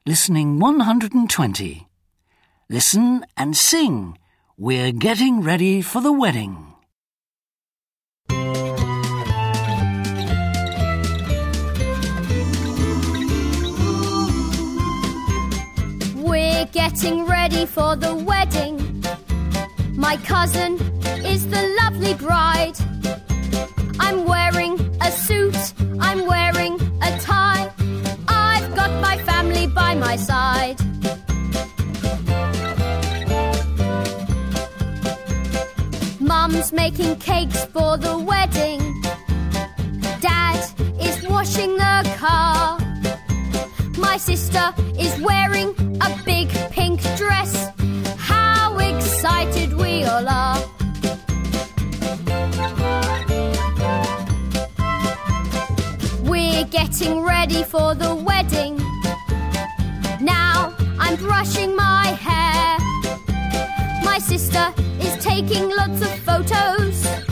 Listening 120. Listen and sing. We're getting ready for the wedding. We're getting ready for the wedding. My cousin is the lovely bride. I'm wearing a suit, I'm wearing a tie. I've got my family by my side. Mum's making cakes for the wedding. Dad is washing the car. My sister is wearing a big pink dress. How excited we all are. We're getting ready for the wedding. Now I'm brushing my hair. My sister is taking lots of photos.